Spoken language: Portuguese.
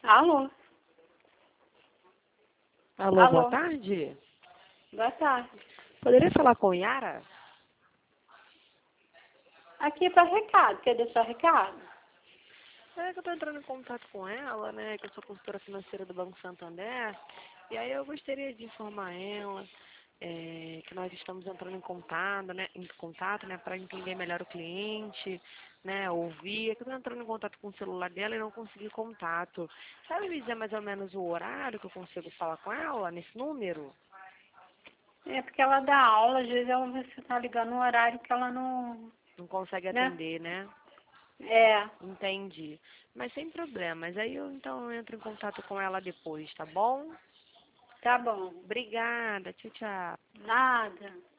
Alô? Alô, boa tarde. Boa tarde. Poderia falar com Yara? Aqui é para recado. Quer deixar recado? É que eu estou entrando em contato com ela, né? Que eu sou consultora financeira do Banco Santander. E aí eu gostaria de informar ela que nós estamos entrando em contato, né, para entender melhor o cliente, né? Ouvir. É que eu estou entrando em contato com o celular dela e não consegui contato. Sabe me dizer mais ou menos o horário que eu consigo falar com ela nesse número? É porque ela dá aula, às vezes você está ligando no horário que ela não... Não consegue né? atender, né? É, Entendi. Mas sem problemas. Aí eu então entro em contato com ela depois, tá bom? tá bom. Obrigada. Tchau, tchau. Nada.